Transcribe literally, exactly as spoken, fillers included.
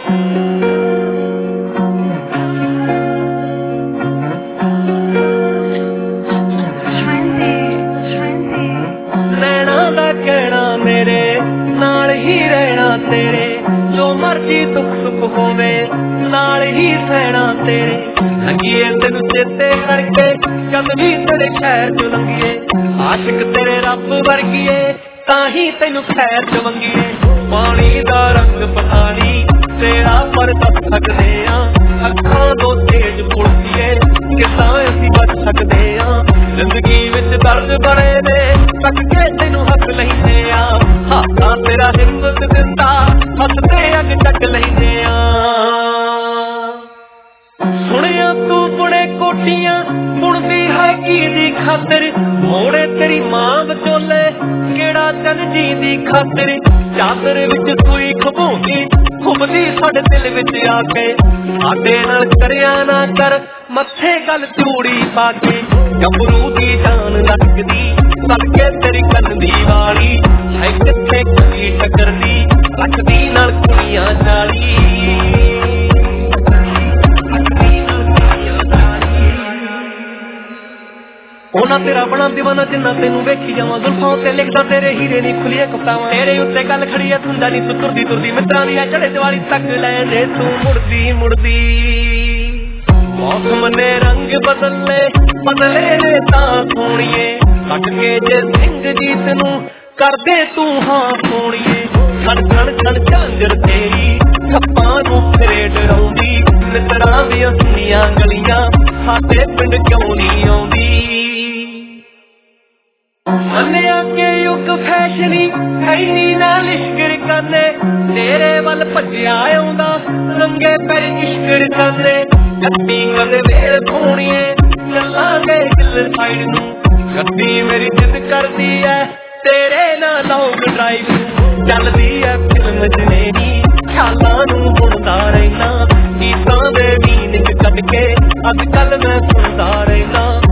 तेरे जो मर्जी दुख सुख होवे नाल ही सहना तेरे लंघिए तेन चेते करके जद भी तेरे खैर च लंघिए आशिक तेरे रब वर्गिए ताही तेनू खैर च मंगिए पानी दा रंग पता नहीं तेरा पर दस सकदे आ अखां तो तेज पुलसीए किसां असीं बच सकदे आ जिंदगी विच दर्द बड़े ने तक के तेनू हक लैंदे आ हाथा तेरा हिम्मत दिंदा हसते अग टक लैंदे आ सुनिया तू बुने कोटियां बुनदी है की दी खातिर मोड़े तेरी मां विचोले केड़ा चन जी दी खातिर चादर विच सूई खबोंदी घुमदी साडे दिल विच आके साडे नाल करिया ना कर मत्थे गल चूड़ी पाके गबरू दी जान लगदी सदके तेरी कन्दी वाली है किथे कली टकरदी रखदी नाल कुड़ियां चाली ओना तेरा बना दीवाना जिन्ना तेनू वेखी जावां जुल्फां ते लिखदा तेरे हीरे नी खुलिए कप्तावां तेरे उत्ते गल खड़ी ऐ थुंदा नी तू तुरदी तुरदी मित्रां दी चढ़े दिवाली तक ले दे तू मुड़दी मुड़दी मौसम ने रंग बदले बदले ने तां सोणीए कट के जे सिंह जीत नू कर दे तू हां सोणीए खड़ खड़ खड़ झांजर तेरी खप्पां नू फिरे डराउंदी मित्रां दियां सुनियां गलियां साडे पिंड क्यों नी आउंदी मन्निया के युग फैशनी है नी नाल इश्क करने तेरे वल भज्जिया आउंदा रंगे पैर इश्क करने गड्डी कदे वेल धोणीए चलांगे हिल साइड नू गड्डी मेरी जिद करदी है तेरे नाल लॉन्ग ड्राइव चलदी है फिल्म जनेही ख्यालां नू बुनदा रहना गीतां दे नींद च कट के अज कल मैं सुनदा रहना